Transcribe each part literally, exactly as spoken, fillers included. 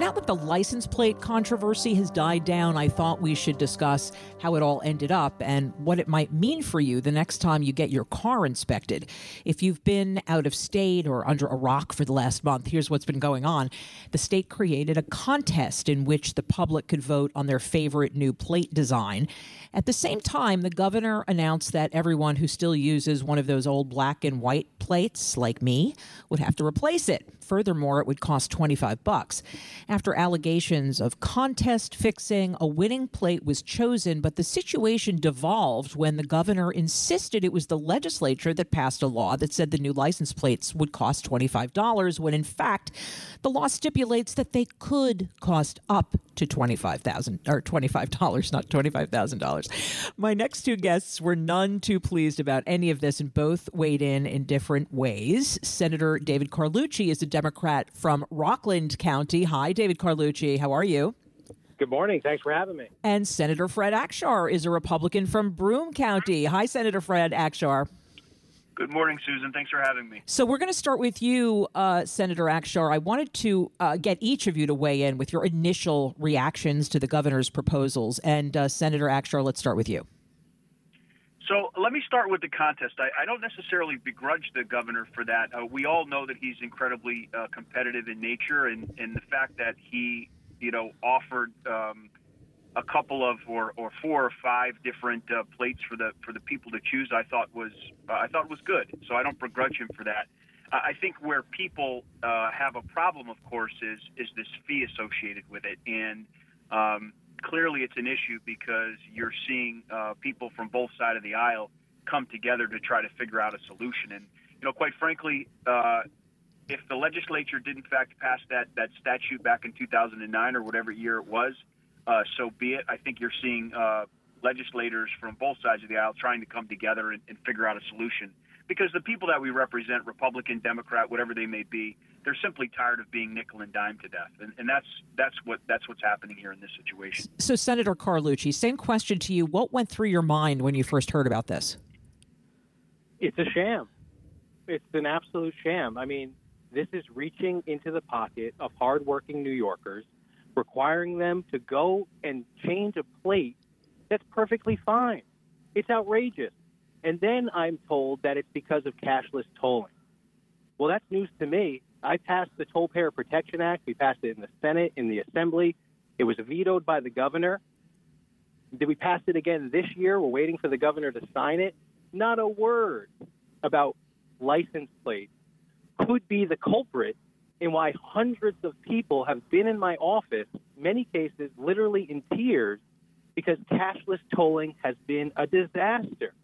now that the license plate controversy has died down, I thought we should discuss how it all ended up and what it might mean for you the next time you get your car inspected. If you've been out of state or under a rock for the last month, here's what's been going on. The state created a contest in which the public could vote on their favorite new plate design. At the same time, the governor announced that everyone who still uses one of those old black and white plates, like me, would have to replace it. Furthermore, it would cost twenty-five bucks. After allegations of contest fixing, a winning plate was chosen, but the situation devolved when the governor insisted it was the legislature that passed a law that said the new license plates would cost twenty-five dollars, when in fact, the law stipulates that they could cost up to twenty-five thousand dollars or twenty-five dollars, not twenty-five thousand dollars. My next two guests were none too pleased about any of this, and both weighed in in different ways. Senator David Carlucci is a Democrat from Rockland County. Hi, David Carlucci. How are you? Good morning. Thanks for having me. And Senator Fred Akshar is a Republican from Broome County. Hi, Senator Fred Akshar. Good morning, Susan. Thanks for having me. So we're going to start with you, uh, Senator Akshar. I wanted to uh, get each of you to weigh in with your initial reactions to the governor's proposals. And uh, Senator Akshar, let's start with you. So let me start with the contest. I, I don't necessarily begrudge the governor for that. Uh, we all know that he's incredibly uh, competitive in nature, and, and the fact that he, you know, offered um, a couple of or, or four or five different uh, plates for the for the people to choose, I thought was uh, I thought was good. So I don't begrudge him for that. Uh, I think where people uh, have a problem, of course, is is this fee associated with it, and um, clearly it's an issue because you're seeing uh, people from both sides of the aisle come together to try to figure out a solution. And you know, quite frankly, uh, if the legislature did in fact pass that that statute back in two thousand nine or whatever year it was, Uh, so be it. I think you're seeing uh, legislators from both sides of the aisle trying to come together and, and figure out a solution. Because the people that we represent, Republican, Democrat, whatever they may be, they're simply tired of being nickel and dime to death. And, and that's that's what that's what's happening here in this situation. So, Senator Carlucci, same question to you. What went through your mind when you first heard about this? It's a sham. It's an absolute sham. I mean, this is reaching into the pocket of hardworking New Yorkers, requiring them to go and change a plate that's perfectly fine. It's outrageous. And then I'm told that it's because of cashless tolling. Well, that's news to me. I passed the Toll Payer Protection Act. We passed it in the Senate, in the Assembly. It was vetoed by the governor. Did we pass it again this year? We're waiting for the governor to sign it. Not a word about license plates could be the culprit and why hundreds of people have been in my office, many cases literally in tears, because cashless tolling has been a disaster.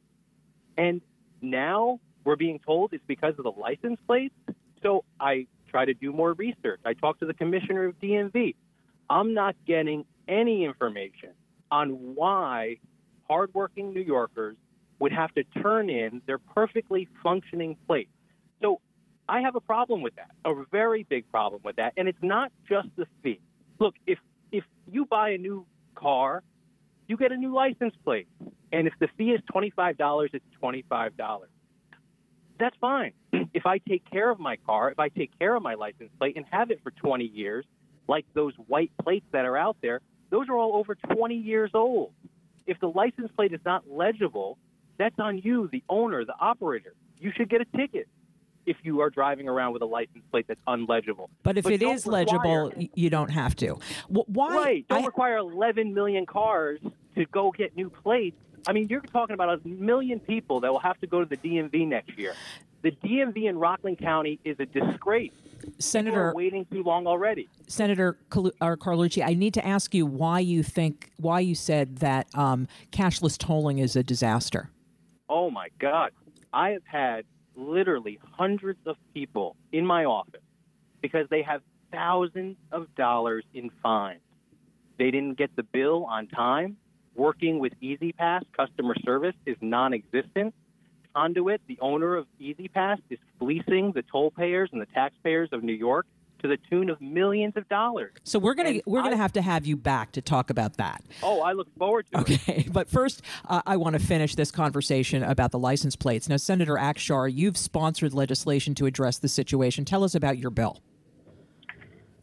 And now we're being told it's because of the license plates. So I try to do more research. I talked to the commissioner of D M V. I'm not getting any information on why hardworking New Yorkers would have to turn in their perfectly functioning plates. So I have a problem with that, a very big problem with that. And it's not just the fee. Look, if if you buy a new car, you get a new license plate. And if the fee is twenty-five dollars, it's twenty-five dollars. That's fine. If I take care of my car, if I take care of my license plate and have it for twenty years, like those white plates that are out there, those are all over twenty years old. If the license plate is not legible, that's on you, the owner, the operator. You should get a ticket if you are driving around with a license plate that's unlegible. But if but it is require, legible, you don't have to. Why? Right. Don't I, require eleven million cars to go get new plates. I mean, you're talking about a million people that will have to go to the D M V next year. The D M V in Rockland County is a disgrace. Senator, People are waiting too long already. Senator Carlucci, I need to ask you why you think, why you said that um, cashless tolling is a disaster. Oh, my God. I have had literally hundreds of people in my office because they have thousands of dollars in fines. They didn't get the bill on time. Working with E-ZPass, customer service is non-existent. Conduit, the owner of E-ZPass, is fleecing the toll payers and the taxpayers of New York to the tune of millions of dollars. So we're going to we're going to have to have you back to talk about that. Oh, I look forward to okay. it. Okay, but first, uh, I want to finish this conversation about the license plates. Now, Senator Akshar, you've sponsored legislation to address the situation. Tell us about your bill.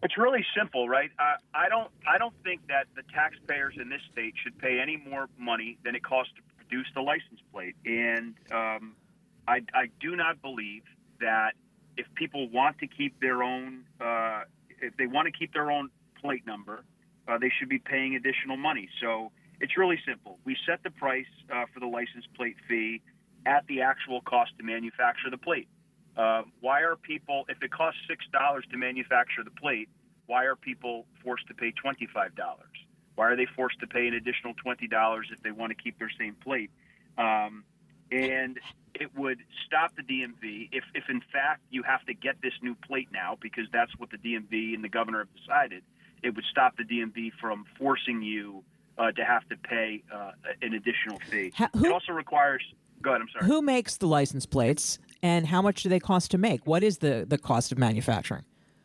It's really simple, right? Uh, I don't. I don't think that the taxpayers in this state should pay any more money than it costs to produce the license plate. And um, I, I do not believe that if people want to keep their own, uh, if they want to keep their own plate number, uh, they should be paying additional money. So it's really simple. We set the price uh, for the license plate fee at the actual cost to manufacture the plate. Uh, why are people, if it costs six dollars to manufacture the plate, why are people forced to pay twenty-five dollars? Why are they forced to pay an additional twenty dollars if they want to keep their same plate? Um, and it would stop the D M V if, if, in fact, you have to get this new plate now, because that's what the D M V and the governor have decided. It would stop the D M V from forcing you uh, to have to pay uh, an additional fee. How, who, it also requires – go ahead, I'm sorry. Who makes the license plates? And how much do they cost to make? What is the, the cost of manufacturing?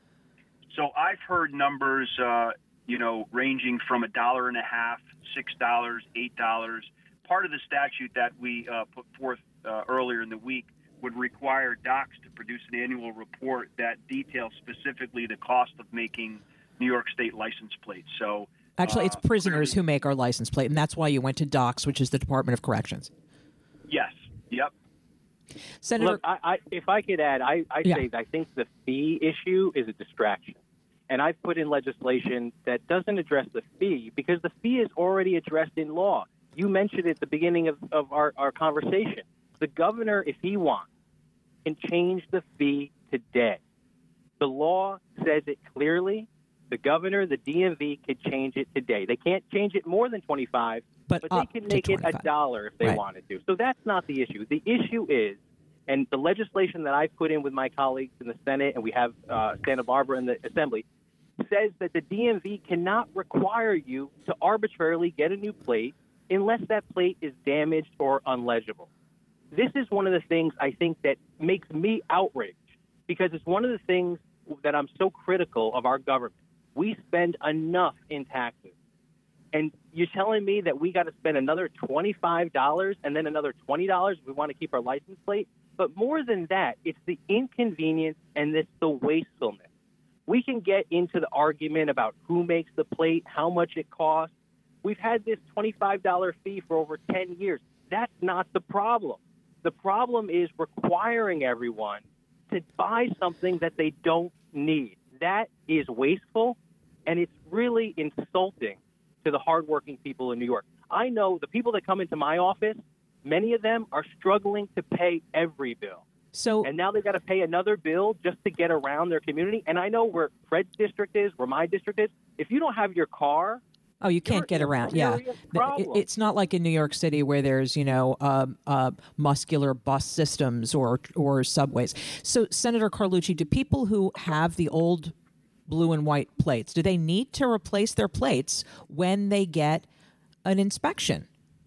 So I've heard numbers, uh, you know, ranging from a dollar and a half, six dollars, eight dollars. Part of the statute that we uh, put forth uh, earlier in the week would require docs to produce an annual report that details specifically the cost of making New York State license plates. So actually, it's uh, prisoners who make our license plate, and that's why you went to docs, which is the Department of Corrections. Yes. Yep. Senator, Look, I, I, if I could add, I, I yeah. say I think the fee issue is a distraction. And I've put in legislation that doesn't address the fee because the fee is already addressed in law. You mentioned it at the beginning of, of our, our conversation. The governor, if he wants, can change the fee today. The law says it clearly. The governor, the D M V, could change it today. They can't change it more than twenty-five, but, but they can make it a dollar if they right. wanted to. So that's not the issue. The issue is, and the legislation that I've put in with my colleagues in the Senate, and we have uh, Santa Barbara in the Assembly, says that the D M V cannot require you to arbitrarily get a new plate unless that plate is damaged or unlegible. This is one of the things I think that makes me outraged because it's one of the things that I'm so critical of our government. We spend enough in taxes. And you're telling me that we got to spend another twenty-five dollars and then another twenty dollars if we want to keep our license plate? But more than that, it's the inconvenience and it's the wastefulness. We can get into the argument about who makes the plate, how much it costs. We've had this twenty-five dollars fee for over ten years. That's not the problem. The problem is requiring everyone to buy something that they don't need. That is wasteful, and it's really insulting to the hardworking people in New York. I know the people that come into my office, many of them are struggling to pay every bill. So, and now they've got to pay another bill just to get around their community. And I know where Fred's district is, where my district is. If you don't have your car, oh, you can't get around. Yeah, it, it's not like in New York City where there's you know uh, uh, muscular bus systems or or subways. So, Senator Carlucci, do people who have the old blue and white plates, do they need to replace their plates when they get an inspection?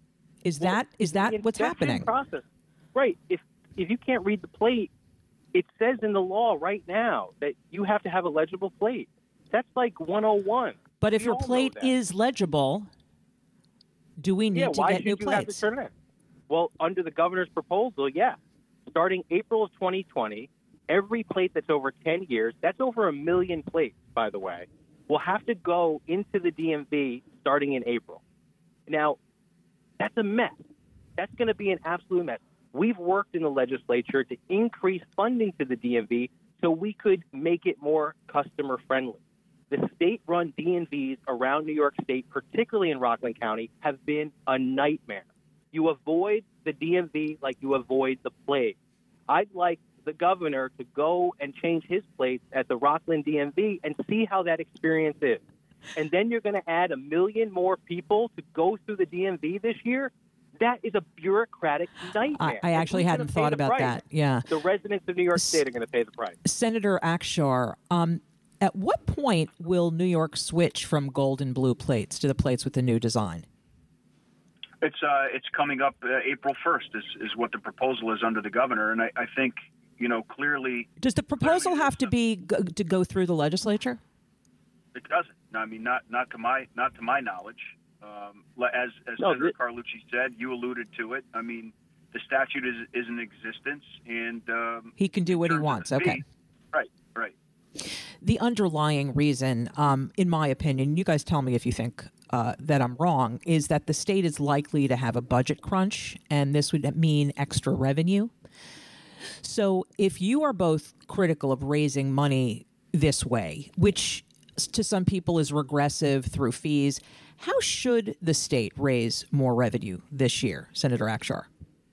Is well, that is that what's happening? Process. Right. If if you can't read the plate, it says in the law right now that you have to have a legible plate. That's like one oh one. But if we your plate is legible, do we need yeah, to why get new you plates? Have to turn it in? Well, under the governor's proposal, yeah. Starting April of twenty twenty, every plate that's over ten years, that's over a million plates, by the way, will have to go into the D M V starting in April. Now, that's a mess. That's going to be an absolute mess. We've worked in the legislature to increase funding to the D M V so we could make it more customer friendly. The state-run D M Vs around New York State, particularly in Rockland County, have been a nightmare. You avoid the D M V like you avoid the plague. I'd like the governor to go and change his plates at the Rockland D M V and see how that experience is. And then you're going to add a million more people to go through the D M V this year. That is a bureaucratic nightmare. I, I actually hadn't thought about price? that. Yeah, the residents of New York State are going to pay the price. Senator Akshar, um, at what point will New York switch from gold and blue plates to the plates with the new design? It's uh, it's coming up uh, April first is, is what the proposal is under the governor, and I, I think you know clearly. Does the proposal have to be go, to go through the legislature? It doesn't. No, I mean, not not to my not to my knowledge. Um, as as no, Senator th- Carlucci said, you alluded to it. I mean, the statute is is in existence, and um, he can do what he wants. Okay. Right. Right. the underlying reason, um, in my opinion, you guys tell me if you think uh, that I'm wrong, is that the state is likely to have a budget crunch, and this would mean extra revenue. So if you are both critical of raising money this way, which to some people is regressive through fees, how should the state raise more revenue this year, Senator Akshar?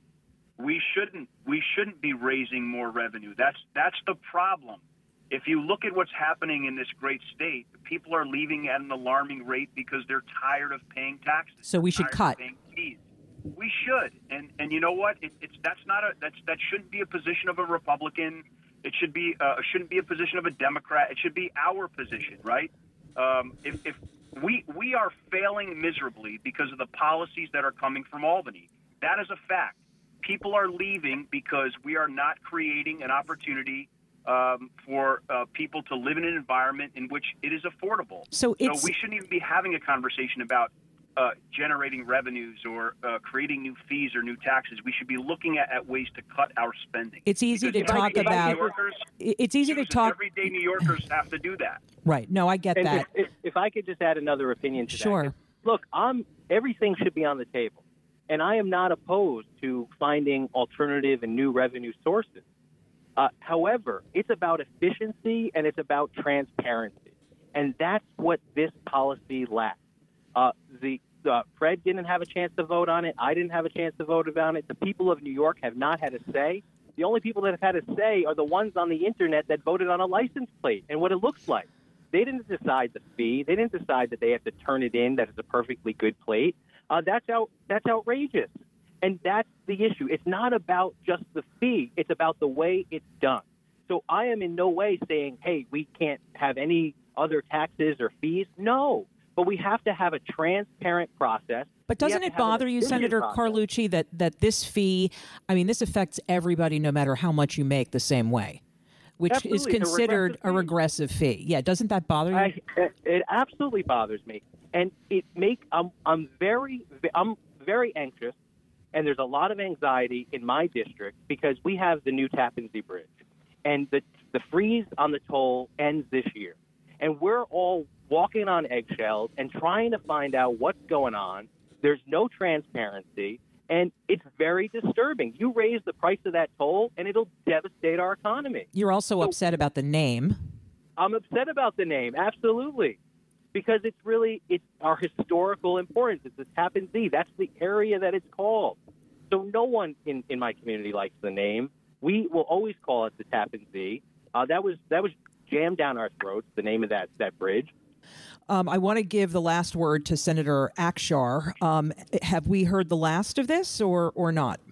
We shouldn't. We shouldn't be raising more revenue. That's that's the problem. If you look at what's happening in this great state, people are leaving at an alarming rate because they're tired of paying taxes. So we should cut. Paying fees. We should. And and you know what? It, it's that's not a that's that shouldn't be a position of a Republican. It should be uh, shouldn't be a position of a Democrat. It should be our position, right? Um, if if we we are failing miserably because of the policies that are coming from Albany, that is a fact. People are leaving because we are not creating an opportunity um, for uh, people to live in an environment in which it is affordable. So, it's, so we shouldn't even be having a conversation about uh, generating revenues or uh, creating new fees or new taxes. We should be looking at, at ways to cut our spending. It's easy because to talk about. Yorkers, it's easy to talk. Everyday New Yorkers have to do that. Right. No, I get and that. If, if, if I could just add another opinion to sure. that. Look, I'm, everything should be on the table. And I am not opposed to finding alternative and new revenue sources. Uh, however, it's about efficiency and it's about transparency. And that's what this policy lacks. Uh, the uh, Fred didn't have a chance to vote on it. I didn't have a chance to vote on it. The people of New York have not had a say. The only people that have had a say are the ones on the Internet that voted on a license plate and what it looks like. They didn't decide the fee. They didn't decide that they have to turn it in, that it's a perfectly good plate. Uh, that's out. That's outrageous, and that's the issue. It's not about just the fee. It's about the way it's done. So I am in no way saying, hey, we can't have any other taxes or fees. No, but we have to have a transparent process. But doesn't it bother you, Senator process. Carlucci, that, that this fee, I mean, this affects everybody no matter how much you make the same way, which Absolutely. is considered a regressive, a regressive fee. Yeah, doesn't that bother you? I, it absolutely bothers me. And it make I'm I'm very I'm very anxious, and there's a lot of anxiety in my district because we have the new Tappan Zee Bridge, and the the freeze on the toll ends this year, and we're all walking on eggshells and trying to find out what's going on. There's no transparency, and it's very disturbing. You raise the price of that toll, and it'll devastate our economy. You're also so, upset about the name. I'm upset about the name, absolutely. Because it's really, it's our historical importance. It's the Tappan Zee. That's the area that it's called. So no one in, in my community likes the name. We will always call it the Tappan Zee. Uh, that was that was jammed down our throats, the name of that, that bridge. Um, I want to give the last word to Senator Akshar. Um, have we heard the last of this or, or not?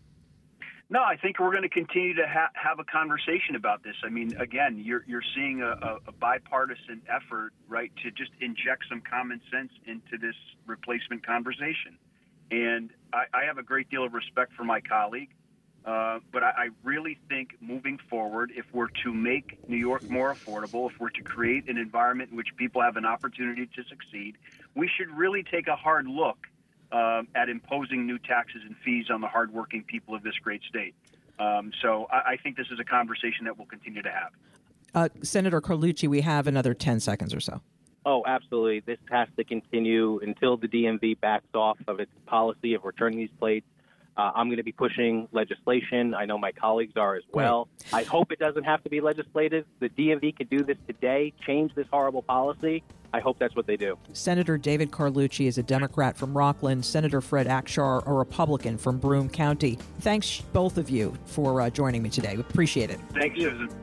No, I think we're going to continue to ha- have a conversation about this. I mean, again, you're you're seeing a, a, a bipartisan effort, right, to just inject some common sense into this replacement conversation. And I, I have a great deal of respect for my colleague, uh, but I, I really think moving forward, if we're to make New York more affordable, if we're to create an environment in which people have an opportunity to succeed, we should really take a hard look Um, at imposing new taxes and fees on the hardworking people of this great state. Um, so I, I think this is a conversation that we'll continue to have. Uh, Senator Carlucci, we have another ten seconds or so. Oh, absolutely. This has to continue until the D M V backs off of its policy of returning these plates. Uh, I'm going to be pushing legislation. I know my colleagues are as well. Right. I hope it doesn't have to be legislative. The D M V could do this today, change this horrible policy. I hope that's what they do. Senator David Carlucci is a Democrat from Rockland. Senator Fred Akshar, a Republican from Broome County. Thanks, both of you, for uh, joining me today. We appreciate it. Thank you, Susan.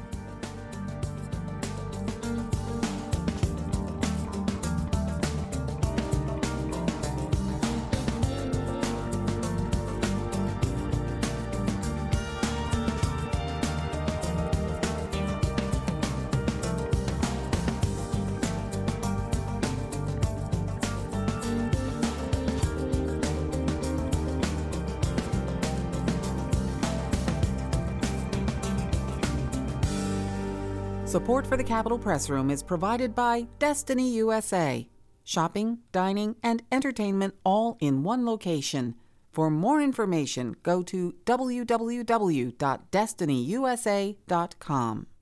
Support for the Capitol Press Room is provided by Destiny U S A. Shopping, dining, and entertainment all in one location. For more information, go to w w w dot destiny u s a dot com.